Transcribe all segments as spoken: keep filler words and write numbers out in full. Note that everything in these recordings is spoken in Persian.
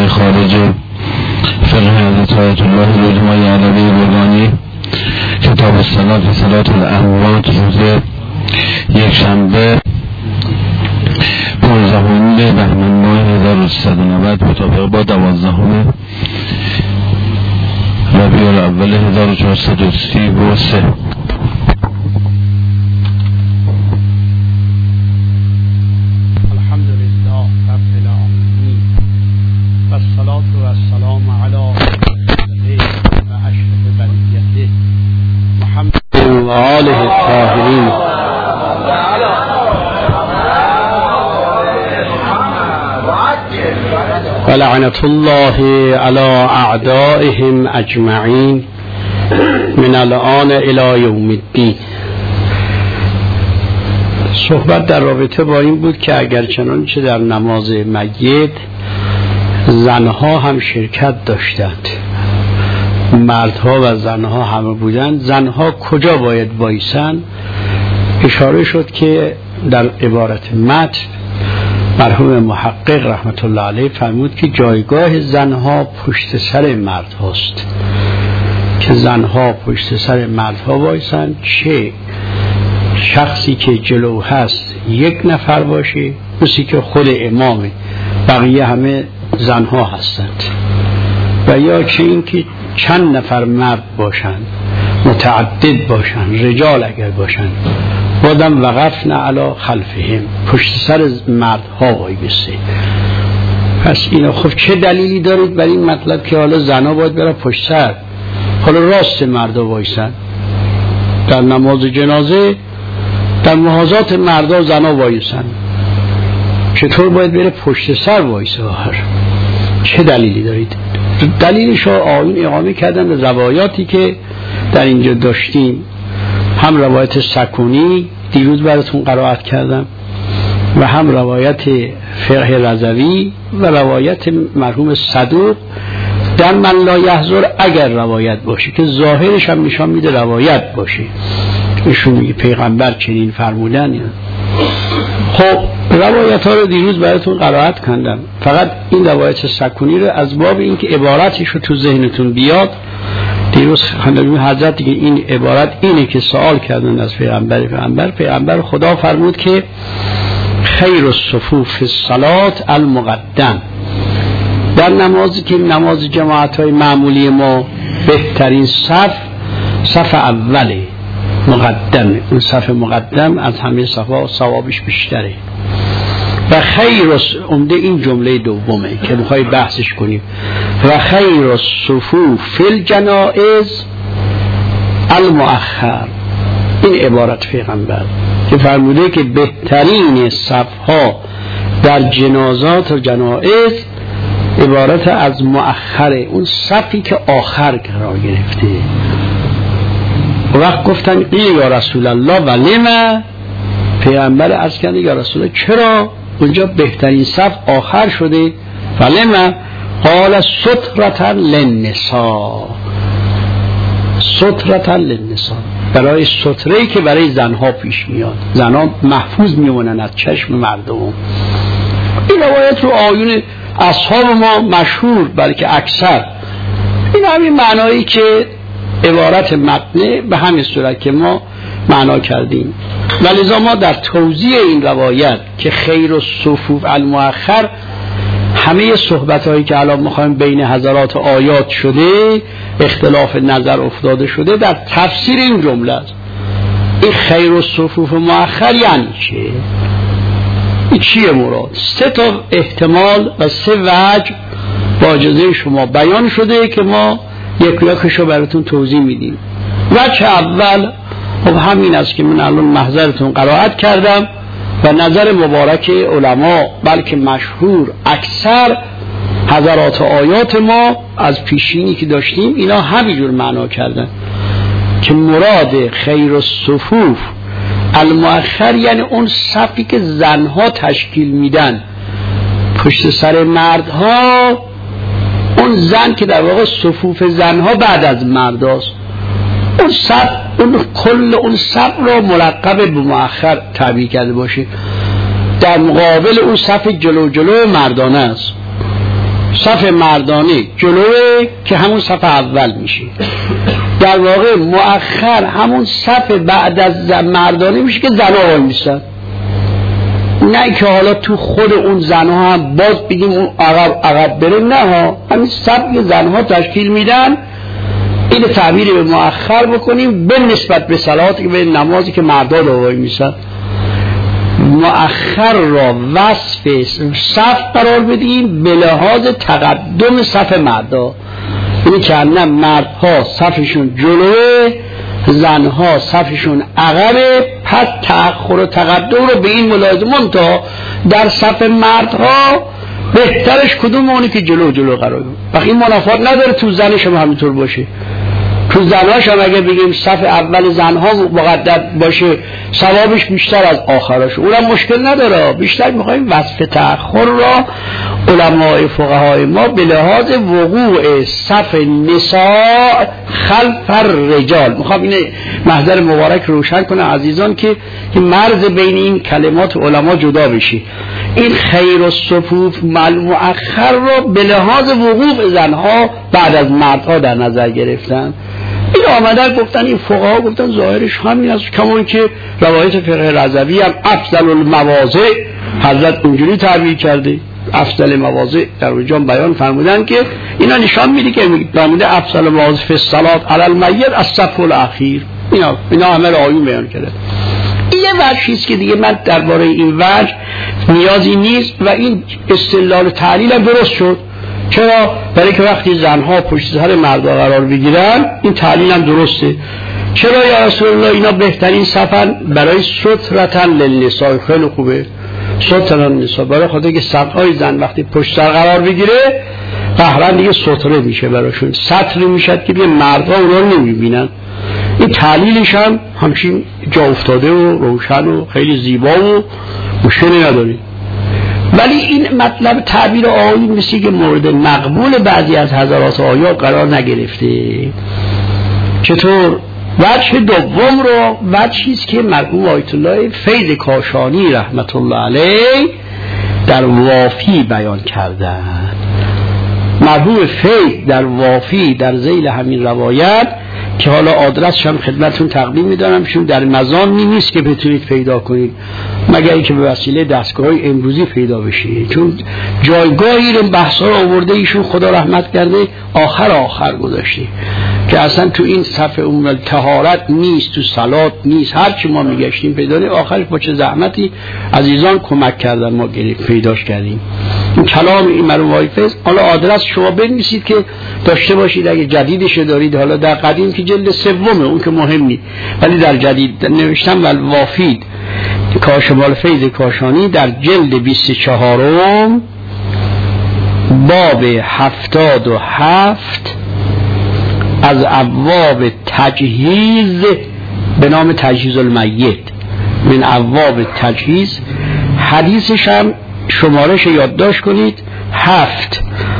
های خارج فقه حضرت آیت الله رحمه علوی بردانی، کتاب الصلاة و صلاة الاموات، روز یک شنبه پانزدهم بهمن ماه هزار و سیصد و نود مطابق با دوازدهم ربیع الاول هزار و چهارصد و سی و سه. آله الطاهرین و لعنت الله علی اعدائهم اجمعین من الان الی یوم الدین. صحبت در رابطه با این بود که اگر چنانچه در نماز میت زنها هم شرکت داشتند، مردها و زنها همه بودند، زنها کجا باید وایسن؟ اشاره شد که در عبارت متن مرحوم محقق رحمت الله علیه فرمود که جایگاه زنها پشت سر مردهاست، که زنها پشت سر مردها وایسن، چه شخصی که جلو هست یک نفر باشه، مثل که خود امامه، بقیه همه زنها هستند، و یا چه این که چند نفر مرد باشن، متعدد باشن، رجال اگر باشن، بادم وقفن علی خلفهم، پشت سر مردها وایسه. پس اینا خب چه دلیلی دارید بر این مطلب که حالا زنها باید برن پشت سر، حالا راست مردا وایسن؟ در نماز جنازه در محاذات مردا زنها وایسن، چطور باید بره پشت سر وایسه؟ آخر چه دلیلی دارید؟ دلیلش رو آیون اقامه کردن به روایاتی که در اینجا داشتیم، هم روایت سکونی دیروز براتون قرائت کردم و هم روایت فقه رضوی و روایت مرحوم صدوق در من لا یحضر اگر روایت باشه، که ظاهرش هم نشان میده روایت باشه، ایشون میگه پیغمبر چنین فرمودن. خب روایت ها رو دیروز براتون قرائت کردم، فقط این روایت سکونی رو از باب این که عبارتش رو تو ذهنتون بیاد. دیروز خانم حضرت دیگه این عبارت اینه که سوال کردن از پیغمبر پیغمبر پیغمبر خدا فرمود که خیر الصفوف الصلات المقدم، در نمازی که نماز جماعت های معمولی ما بهترین صف صف اوله، مقدمه، اون صف مقدم از همه صفا ثوابش بیشتره. و خیر عمده این جمله دومه که میخوای بحثش کنیم، و خیر الصفوف فی الجنائز المؤخر، این عبارت پیغمبر که فرموده که بهترین صفها در جنازات و جنائز عبارت از مؤخره، اون صفی که آخر قرار گرفته. وقت گفتن قیل یا رسول الله و لما، پیغمبر عرض کرده یا رسول الله چرا اونجا بهترین صف آخر شده؟ فلما قال سترة للنساء، سترة للنساء، برای ستره‌ای که برای زنها پیش میاد، زنها محفوظ میمونن از چشم مردم. این روایت رو آیون اصحاب ما مشهور بلکه اکثر، این همین معنایی که عبارت متنه به همین صورت که ما معنا کردیم. ولذا ما در توضیح این روایت که خیر الصفوف المؤخر، همه صحبت هایی که الان میخوایم بین حضرات آیات شده، اختلاف نظر افتاده شده در تفسیر این جمله است. این خیر الصفوف مؤخر یعنی چه؟ این چیه مراد؟ سه تا احتمال و سه وجه با اجازه شما بیان شده که ما یک یکشو براتون توضیح میدیم. وجه اول خب همین است که من الان محضرتون قرائت کردم و نظر مبارک علما بلکه مشهور اکثر حضرات آیات ما از پیشینی که داشتیم اینا همینجور معنا کردن که مراد خیر الصفوف المؤخر یعنی اون صفی که زنها تشکیل میدن پشت سر مردها، اون زن که در واقع صفوف زنها بعد از مرداست، اون صف، اون کل اون صف را ملقب به مؤخر تعبیر کرده باشه، در مقابل اون صف جلو جلو مردانه است. صف مردانه جلوه که همون صف اول میشه، در واقع مؤخر همون صف بعد از مردانه میشه که زنها وای میستن. نه که حالا تو خود اون زنها هم باز بگیم اون عقب عقب بره، نه ها، همین صف که زنها تشکیل میدن این تعبیر به مؤخر بکنیم به نسبت به صلات که به نمازی که مردا وای میستن. مؤخر را وصف صف قرار بدیم به لحاظ تقدم صف مردا، یعنی که نه مردها صفشون جلوه، زنها صفشون عقبه، پس تأخر و تقدم رو به این ملاحظه منتها در صف مردها بهترش کدوم اونی که جلو جلو قرار بود. وقتی این منافات نداره تو زنش هم همینطور باشه، تو زنهاش هم اگه بگیم صف اول زنها مقدم باشه ثوابش بیشتر از آخراش، اونم مشکل نداره. بیشتر میخوایم وصف تأخر را علماء فقهای ما به لحاظ وقوع صف نساء خلف الرجال، میخوام این محضر مبارک روشن کنه عزیزان که مرز بین این کلمات علما جدا بشه. این خیر و صفوف مؤخر را به لحاظ وقوع زنها بعد از مردها در نظر گرفتن. این آمدن گفتن، این فقها گفتن ظاهرش همین است، کما که روایت فقه رضوی هم افضل المواضع حضرت اونجوری تعبیر کرده، افضل مواضع در اونجا بیان فرمودن که اینا نشان میده که نامیده افضل مواضع فی الصلاة علی المیت الصف الاخیر. اینا اینا عمل آیون بیان کرده. این یه وجهیست که دیگه من درباره این وجه نیازی نیست و این استدلال تعلیل هم درست شد. چرا؟ برای که وقتی زنها پشت سر مردا قرار بگیرن این تعلیل هم درسته. چرا یا رسول الله اینا بهترین صفن؟ برای سترتن للنساء. خیلی خوبه سترتن للنساء، برای خاطر که صفهای زن وقتی پشت سر قرار بگیره قهرن دیگه ستره میشه براشون، سطر میشد که دیگه مردا اونا رو نمیبینن. این تعلیلش هم همچین جا افتاده و روشن و خیلی زیبا و مشکلی نداری. ولی این مطلب تعبیر آیین مثل که مورد مقبول بعضی از حضرات آیات قرار نگرفته. چطور؟ وجه دوم رو وجهیست که مرحوم آیت الله فیض کاشانی رحمت الله علیه در وافی بیان کردن. مرحوم فیض در وافی در ذیل همین روایت که حالا آدرسش هم خدمتتون تقدیم می‌دارم، چون در مزانی نیست که بتونید پیدا کنید مگر اینکه به وسیله دستگاه‌های امروزی پیدا بشه، چون جایگاهی رو بحثا رو آورده ایشون خدا رحمت کرده آخر آخر گذاشته که اصلا تو این صف اون طهارت نیست، تو صلات نیست، هر چی ما میگشتیم پیدا نیم، آخرش با چه زحمتی عزیزان کمک کردن ما پیداش کردیم. این کلام این مرحوم وایفز. حالا آدرس شما بنویسید که داشته باشید، اگه جدیدش دارید. حالا در قدیم که جلد سومه اون که مهم نیست، ولی در جدید نوشتم والوافید کاشمال فیض کاشانی در جلد بیست و چهارم باب هفتاد و هفت از ابواب تجهیز به نام تجهیز المیت، من ابواب تجهیز. حدیثش هم شمارش یادداشت کنید، هفت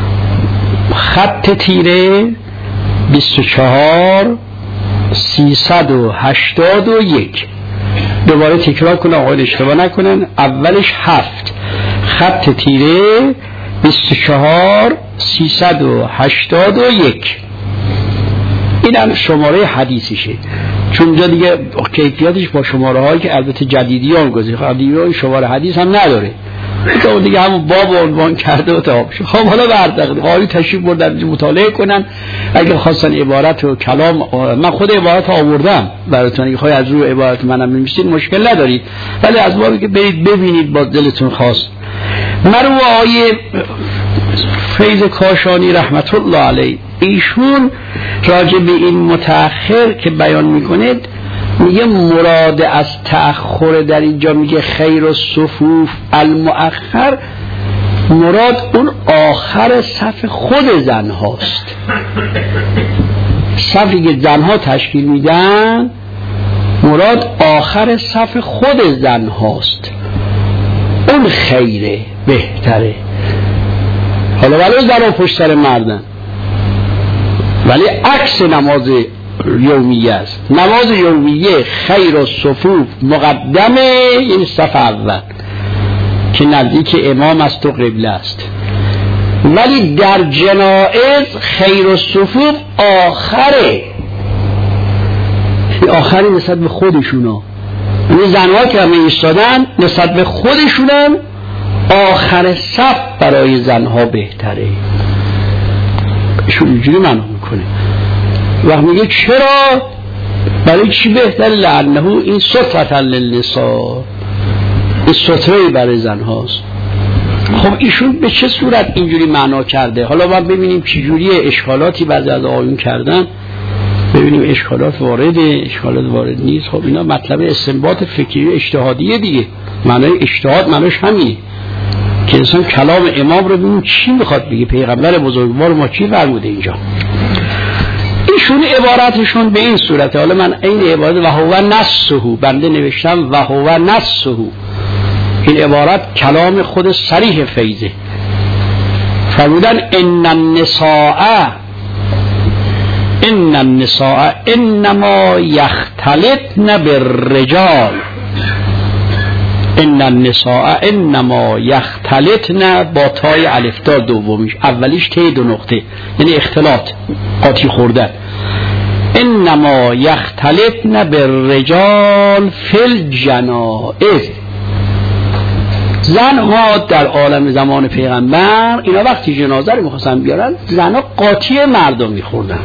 خط تیره بیست و چهار سیصد و هشتاد و یک. دوباره تکرار کنم آقایان اشتباه نکنن، اولش هفت خط تیره بیست و چهار سیصد و هشتاد و یک. این هم شماره حدیثشه، چون اونجا دیگه کیفیتش با شماره هایی که البته جدیدی هم گذاری خواهدی شماره حدیث هم نداره، اون دیگه همون باب عنوان کرده و تمام شد. خب حالا بردقیق قاری تشریف بردن مطالعه کنن، اگه خواستن عبارت و کلام، من خود عبارت آوردم براتون، اگه خواهی از روی عبارت منم می‌نویسید مشکل ندارید، ولی از بابی که برید ببینید با دلتون خواست. مرحوم آقای فیض کاشانی رحمت الله علیه ایشون راجع به این متأخر که بیان میکنید میگه مراد از تأخر در اینجا میگه خیر و صفوف المؤخر، مراد اون آخر صف خود زن هاست. صفی که زن ها تشکیل میدن مراد آخر صف خود زن هاست، اون خیره بهتره. حالا ولی زن ها پشت سر مردن، ولی عکس نماز یومیه است. نماز یومیه خیر و صفوف مقدمه، یعنی صف اول که نزدیک امام است و قبله است. ولی در جنائز خیر الصفوف آخره، آخری نسبت به خودشونا. این زنها که همه ایستادن نسبت به خودشونم آخر صف برای زنها بهتره. ایشون اینجوری معنا میکنه. وقت میگه چرا؟ برای چی بهتره؟ لعنه این سترة للنساء، این ستره‌ای برای زنهاست. خب ایشون به چه صورت اینجوری معنا کرده؟ حالا ما ببینیم چجوری اشکالاتی بعضی از آیون کردن، ببینیم اشکالات وارده، اشکالات وارد نیست. خب اینا مطلب استنباط فکری اجتهادیه دیگه. معنای اجتهاد معناش همینه که انسان کلام امام رو ببینیم چی میخواد بگه، پیغمبر بزرگوار ما چی فرموده اینجا. ایشون عبارتشون به این صورته. حالا من این عبارت و هو نصه بنده نوشتم و هو نصه، این عبارت کلام خود صریح فیضه. فرمودن ان النساء ان النساء انما یختلطن بالرجال، ان النساء انما یختلطن با تای الفتا دومیش، اولیش ته دو نقطه یعنی اختلاط، قاطی خوردن. انما یختلطن بالرجال فی الجنائز، زنها در عالم زمان پیغمبر اینا وقتی جنازه رو میخواستن بیارن زنها قاطی مردم میخوردن.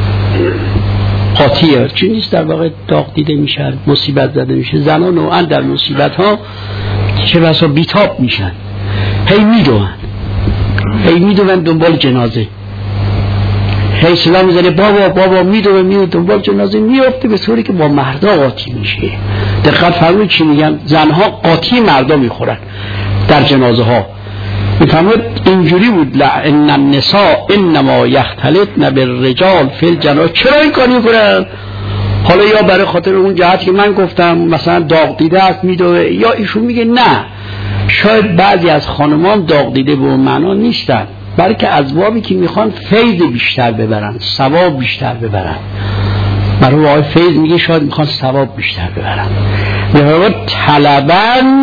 قاطیه چی نیست، در واقع داغ دیده میشن، مصیبت زده میشه. زنها نوعا در مصیبت ها چه بسا بیتاب میشن، هی میدوان هی میدوان دنبال جنازه، هی سلام میزنه بابا بابا میدوه میدوه دنبال جنازه میفته، به طوری که با مردا قاطی میشه. دقت فرمایید چی میگن، زنها قاطی مردا میخورن در جنازه ها. میفهمید اینجوری بود ان النساء انما یختلطن بالرجال فی الجنائز. چرا این کاری میکنن؟ حالا یا برای خاطر اون جهت که من گفتم مثلا داغ دیده است میدوه، یا ایشون میگه نه، شاید بعضی از خانمان داغ دیده به اون معنا نیستن، بلکه از بابی که میخوان فیض بیشتر ببرن، ثواب بیشتر ببرن. برای آقای فیض میگه شاید میخوان ثواب بیشتر ببرن. میگه طلبن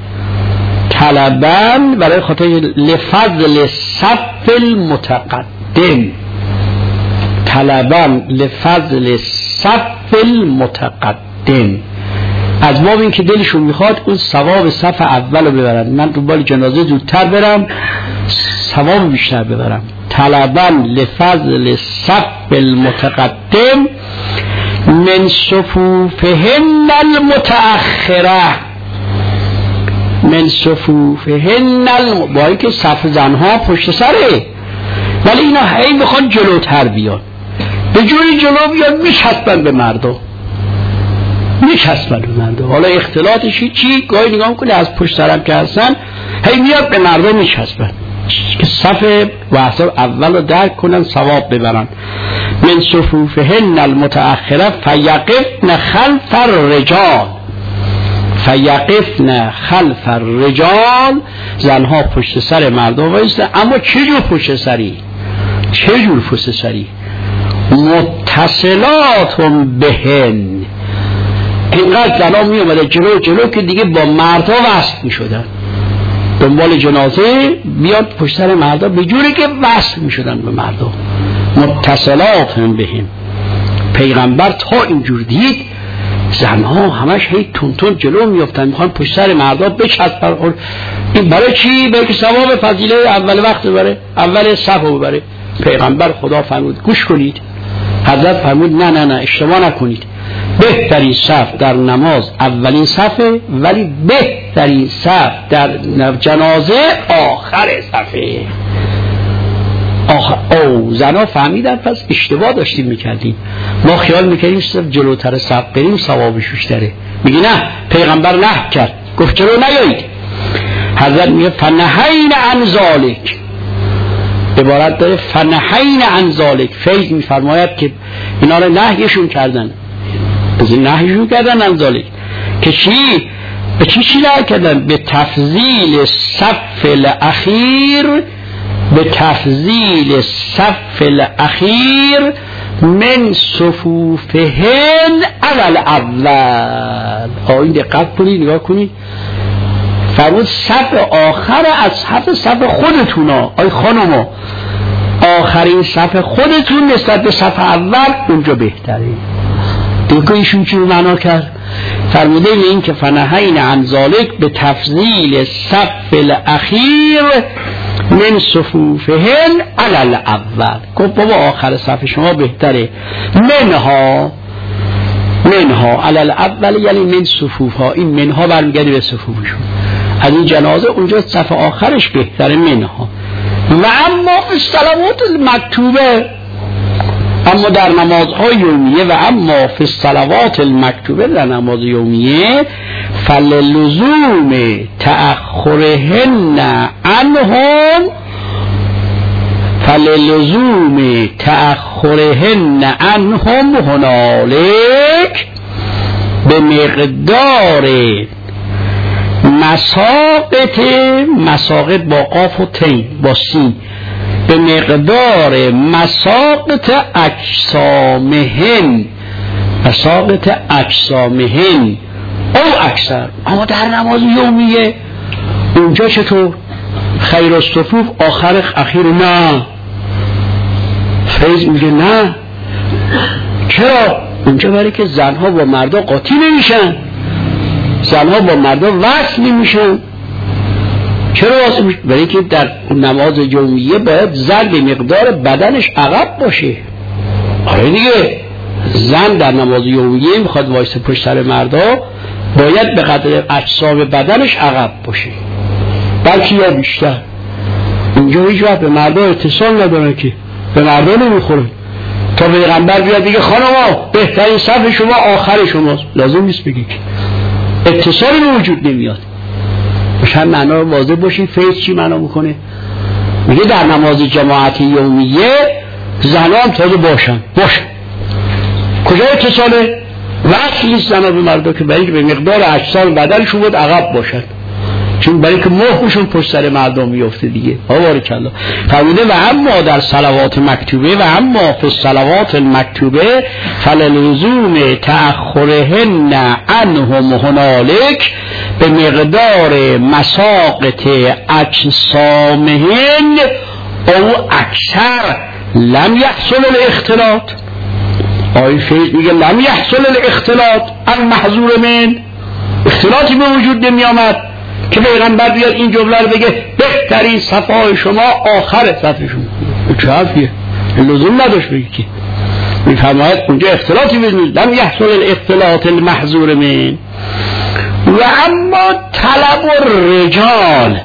طلبن برای خاطر لفضل صف المتقدم، طلبن لفضل صف المتقدم، از باب این که دلشون میخواد اون ثواب صف اول رو ببرن. من دنبال جنازه زودتر برم ثواب بیشتر ببرم. طلبن لفضل صف المتقدم من صفوفهن المتأخره، من صفوفهن الم... باید که صف زنها پشت سره، ولی اینا هی میخوان جلوتر بیان، به جوری جلو بیان میچسبن به مردم، میچسبن به مردم. حالا اختلاطش چی؟ گاهی نگاه میکنه از پشت سرم که هستن هی میاد به مردم میچسبن که صف وحساب اول رو درک کنن ثواب ببرن. من صفوفهن المتأخره فیقفن خلف الرجال، فیقفن خلف الرجال، زنها پشت سر مردم وایسته. اما چه جور پشت سری؟ چه جور پشت سری؟ متصلات بهن، اینقدر زنها می اومده جلو جلو که دیگه با مردها وصل می شدن، دنبال جنازه بیاد پشت سر مردها به جوری که وصل می شدن به مردها. متصلات بهن. پیغمبر تا اینجور دید زنها همش هی تون تون جلو میافتن، میخوان پشت سر مردا بچسبن. این برای چی؟ برای که ثواب فضیله اول وقت ببره، اول صف ببره. پیغمبر خدا فرمود گوش کنید، حضرت فرمود نه نه نه اشتباه نکنید، بهترین صف در نماز اولین صفه، ولی بهترین صف در جنازه آخر صفه. آخر او زنا فهمیدن پس اشتباه داشتیم میکردیم، ما خیال میکردیم صرف جلوتر صف بریم ثوابش بیشتره. میگه نه، پیغمبر نه کرد، گفت جلو نیایید. حضرت میگه فنهین عن ذالک، عبارت داره فنهین عن ذالک. فیض میفرماید که اینا رو نهیشون کردن، از این نهیشون کردن عن ذالک که چی؟ به چی چی نهی کردن؟ به تفضیل صف الاخیر، به تفضیل صف الاخیر من صفوفهن اول اول. آین دقت کنید، نگاه کنید. فرمود صف آخر از صف صف خودتونا آی خانوما، آخرین صف خودتون نسبت به صف اول اونجا بهتره. دیگه ایشون چی معنا کرد؟ فرموده این که فنهین عن ذالک به تفضیل صف الاخیر من صفوفهن علی الاول. گفت بابا آخر صف شما بهتره. منها منها علی الاول یعنی من صفوفها، این منها برمیگرده به صفوفشون. از این جنازه اونجا صف آخرش بهتره منها. و اما فی الصلوات المکتوبه، اما در نمازهای یومیه، و اما فی الصلوات المکتوبه در نماز یومیه فللزوم تأخرهن عنهم فللزوم تأخرهن عنهم هنالک به مقدار مساقط، مساقط با قاف و تین با سین، به مقدار مساقط اجسامهن، مساقط اجسامهن او اکثر. اما در نماز یومیه اونجا چطور؟ خیر الصفوف آخر اخیر نه. فیض میگه نه. چرا؟ اونجا برای که زنها با مردا قاطی نمیشن، زنها با مردا وصل نمیشن. چرا واسه میشه؟ برای که در نماز یومیه باید زن به مقدار بدنش عقب باشه. آره دیگه، زن در نماز یومیه میخواد وایسه پشت سر مردا، باید به قدر اجسام بدنش عقب باشه، بلکه یا بیشتر. اینجا هیچ وقت به مردا اتصال نداره که به مردا نمیخوره. تا پیغمبر بیاد دیگه خانما بهترین صف شما آخر شماست، لازم نیست بگی که اتصالی به وجود نمیاد. مشان معنا رو واضح باشید. فیض چی معنا میکنه؟ میگه در نماز جماعتی یومیه زنها هم تازه باشن باشن کجا اتصاله؟ وصل نیست زنها به مردا، که برای که به مقدار اجسام بدنشون بود عقب باشن، چون برای که مهرشون پشت سر مردم میفته دیگه. بارکالله. فرموده و اما در صلوات مکتوبه و اما فی الصلوات المکتوبه فللزوم تأخرهن عنهم هنالک به مقدار مساقط اجسامهن او اکثر لم یحصل الاختلاط. آیه فیض میگه لم یحصل الاختلاط المحظور من، اختلاطی به وجود نمی آمد که پیغمبر بیاد این جمله رو بگه بهترین صفای شما آخر صفشون. چه حرفیه؟ لزوم نداشت بگی که. میفرماید اونجا اختلاطی بزنید لم یحصل الاختلاط المحظور من. و اما طلب الرجال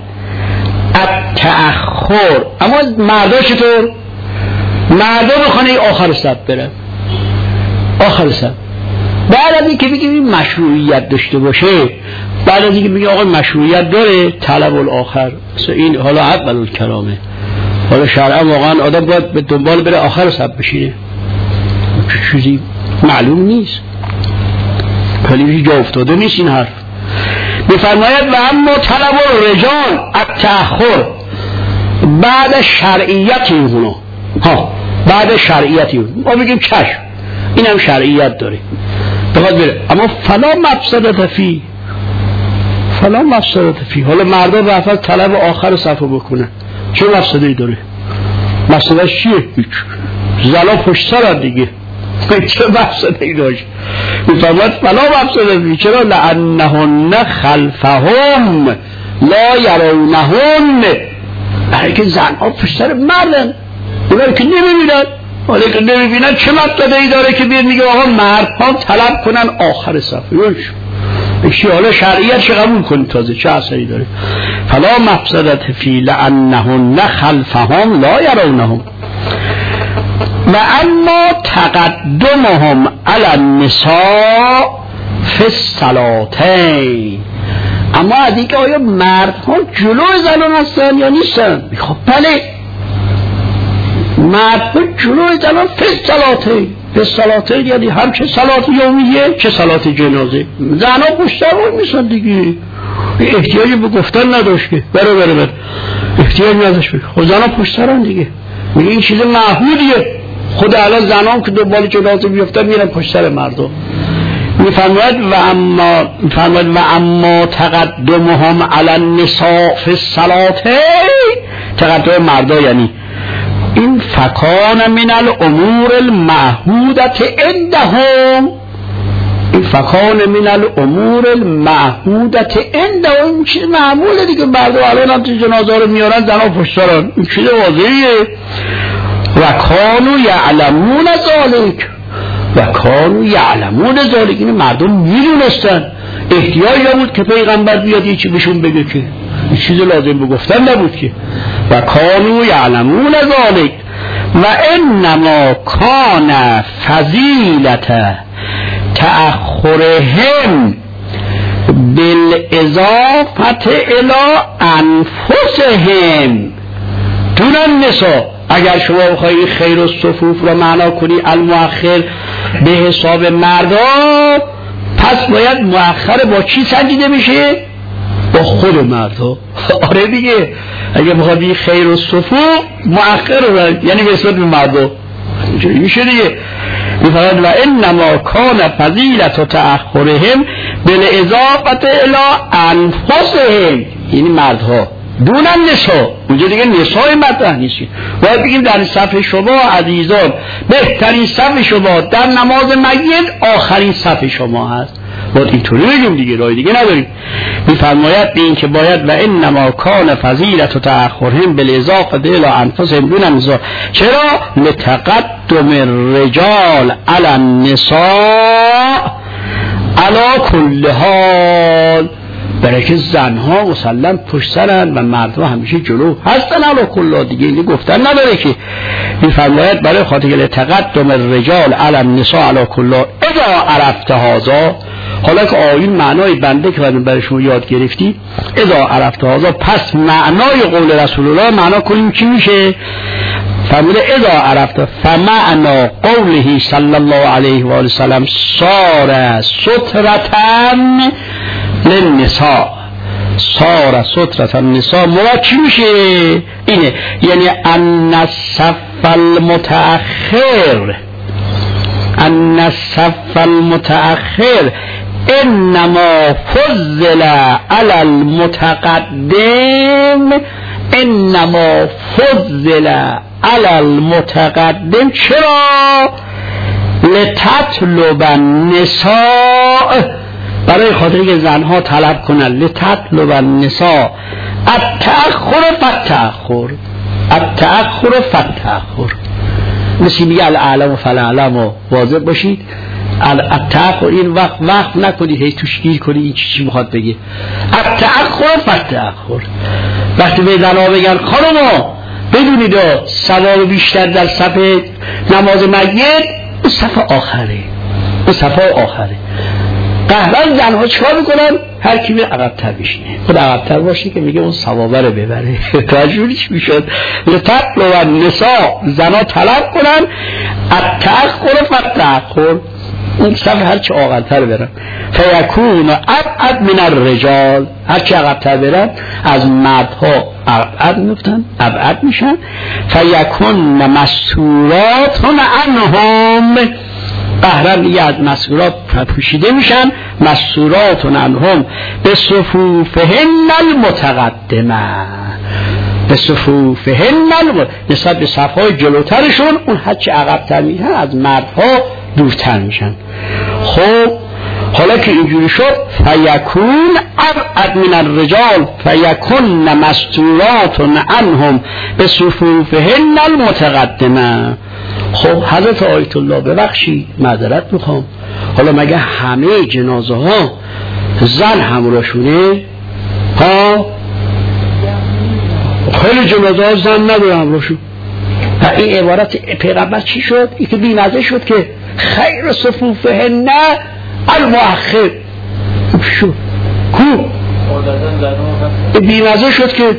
التأخر، اما مردا چطور؟ مردا بخوانه آخر صف برن، آخر صف. بعد از این که بگیم این مشروعیت داشته باشه، بعد از این که بگیم آقا مشروعیت داره طلب الاخر، این حالا اول الکلامه، حالا شرعا واقعا آدم باید به دنبال بره آخر صف بشینه، چیزی معلوم نیست، کلی جا افتاده نیست این حرف. میفرماید و اما طلب الرجال التأخر بعد شرعیت اینها، ها بعد شرعیت اینها ما بگیم چشم اینم شرعیت داره بخواد بره، اما فلا مفسدت فی، فلا مفسدت فی. حالا مردا رفتن طلب آخر صفو بکنن، چه مفسده‌ای داره؟ مفسدش چیه؟ هیچ. زلا پشت سر دیگه، چه مفسده‌ای داشت؟ میفرماید فلا مفسدت فی. چرا؟ لانهن خلفهم لا یرونهن، برای که زنها پشت سر مردن، اونا که نمیبینن، حالا که نمیبینن چه مفسده‌ای داره که بیاد میگه آقا مردها طلب کنن آخر صف؟ بشی حالا شرعیت چه قبول کنید تازه چه اثری داره؟ فلا مفسدت فی لانهن خلفهم لا یرونهم. و اما تقدمهم علی النساء فی الصلاتین، اما از اینکه آیا مردها جلو زنان هستن یا نیستن؟ خب بله، مردها جلو زنان فی الصلاتین، به صلاتین یعنی هم چه صلات یومیه چه صلات جنازه. زنها پشت سر میشن دیگه، احتیاجی به گفتن نداشت که بره بره بره احتیاج نداشت بگه. خب زنها پشت سرن دیگه، میگه این چیز معهودیه. خود الان زنان که دنبال جنازه بیفتن میرن پشت سر مردم. میفرماید و اما میفرماید و اما تقدمهم علی النساء فی الصلاة، تقدم مردا یعنی این فکان من الامور المعهودة عندهم، این فکان من الامور المعهودة عندهم، این چیز معموله دیگه، مردا الان هم تو جنازه رو میارن زنها پشت دارن، این چیز واضحیه. و کانوا یعلمون ذلک، و کانوا یعلمون ذلک، این مردم میدونستن، احتیاج نبود که پیغمبر بیاد یه چی بهشون بگه، که این چیز لازم به گفتن نبود که. و کانوا یعلمون ذلک و انما کان فضیلت تأخرهم بالاضافة الى انفسهم دون النساء. اگر شما بخواهی خیر و صفوف رو معنا کنی المؤخر به حساب مردا، پس باید مؤخر با چی سنجیده بشه؟ با خود مردا. آره دیگه، اگه بخوای خیر و صفوف مؤخر رو یعنی به حساب مردا اینجوری میشه دیگه. میفرماید و انما کان فضیلت و تأخرهم بالاضافة الی انفسهم، یعنی مردها دون النساء، اونجا دیگه نساء مطرح نیست. باید بگیم در صف شما عزیزان بهترین صف شما در نماز میت آخرین صف شما هست، باید اینطوری بگیم دیگه، راه دیگه نداریم. میفرماید به این که باید و انما کان فضیلت و تأخرهم بالاضافة الی انفسهم دون النساء. چرا؟ لتقدم الرجال علی النساء علی کل حال، برای که زنها مسلم پشت سرن و مردها همیشه جلو هستن علی کل، دیگه اینی گفتن نداره که. میفرماید برای خاطر لتقدم الرجال علی النساء علی کل اذا عرفت هذا، حالا که آیین معنای بنده که برای شما یاد گرفتی، اذا عرفت هذا، پس معنای قول رسول الله معنا کنیم چی میشه؟ فرموده اذا عرفت فمعنا قوله صلی الله علیه و آله وسلم صار سترتن للنساء، صار سترتن النساء مراد چی میشه؟ اینه یعنی ان الصف المتأخر، ان الصف المتأخر انما فضل علی المتقدم، انما فضل علی المتقدم. چرا؟ لتطلب النساء، برای خاطر که زنها طلب کنن، لتطلب النساء التأخر فالتأخر، التأخر فالتأخر، مثل میگه الاعلم فالاعلم، واضح باشید. التأخر این وقت وقت نکنید هی توش گیر کنید این چی میخواد بگه. التأخر فالتأخر، وقتی به زنها بگن خانما بدونید ثواب بیشتر در صف نماز میت اون صف آخره، اون صف آخره. قهران زنها چیکار میکنن؟ هر کی به عقب‌تر بشینه، خود عقب‌تر باشه که میگه اون ثواب رو ببره. تجوریش میشد لتطلب النساء، زنها طلب کنن التأخر فالتأخر، اون صف هر چه عقب‌تر برن، فیکون ابعد من الرجال، هر چه عقب‌تر برن از مردها ابعد میفتن، ابعد میشن. فیکون مستورات عنهم، قهرن یه از مسئولات پوشیده میشن، مسئولات عنهم به صفوفهن المتقدمه، به صفوفهن المتقدمه، نسبت به صفهای جلوترشون اون هرچی عقبتر میشن از مردها دورتر میشن. خب حالا که اینجوری شد فیکون ابعد من الرجال فیکون مستورات عنهم به صفوفهن المتقدمه. خب حضرت آیت الله ببخشید معذرت میخوام، حالا مگه همه جنازه ها زن همراهشونه؟ ها خیلی جنازه ها زن نداره همراهشون. و این عبارت پیغمبر چی شد؟ این که بی‌نظر شد که خیر صفوفهن المؤخر شد کو بی‌نظر شد که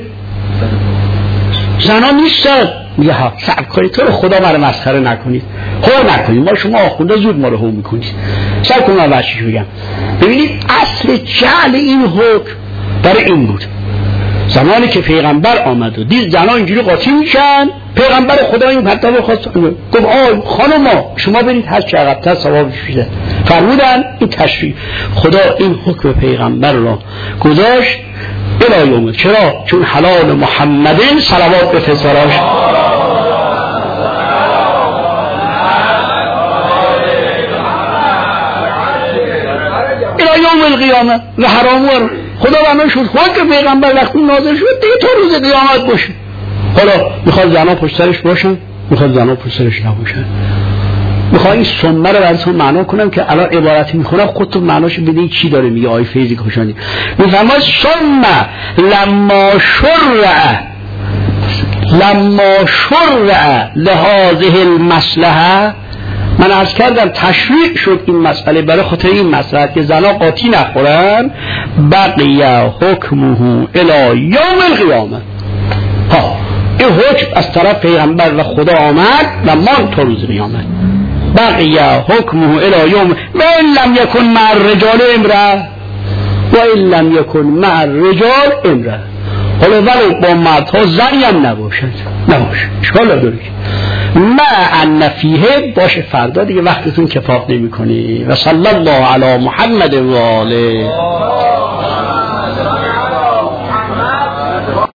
زنان نیستن. میگه ها صبر کنید، تو رو خدا ما رو مسخره نکنید، هو نکنید، ما شما آخونده زود ما رو هو میکنید. صبر کنید من بچه‌ش بگم. ببینید اصل جعل این حکم برای این بود، زمانی که پیغمبر آمد و دید زنها اینجوری قاطی میشن، پیغمبر خدا این مطلب خواست، گفت آی خانما شما برید هر چه عقب‌تر ثوابش بیشتر. فرمودن این تشریع خدا این حکم پیغمبر را گذاشت الی یوم. چرا؟ چون حلال محمدین صلوات بفرست براش. الی یوم القیامه و حرام ور. خدا بنا شد خود که پیغمبر وقتی نازل شد دیگه تا روز قیامت باشه. حالا میخواد زنها پشت سرش باشن، میخواد زنها پشت سرش نباشن. میخوام این سنه رو براتون معنا کنم که الان عبارتی میخونم خودتون معناشو بدین چی داره میگه آیه فیضی کشانی. میفرماید سنه لما شرع لما شرع لهذه المصلحه. من عرض کردم تشریع شد این مسئله برای خاطر این مصلحت که زنا قاطی نخورن. بقی حکمه الی یوم القیامه. ها این حکم از طرف پیغمبر و خدا آمد و مان تا روز قیامت. بقی حکمه الی یوم و این لم یکن مع الرجال امرأه و این لم یکن مع الرجال امرأه. حالا ولو با مردها زنی هم نباشد نباشه اشکال نداره مع ان فیه باشه. فردا دیگه وقتتون کفاف نمی کنی. و صلی الله علی محمد و آله.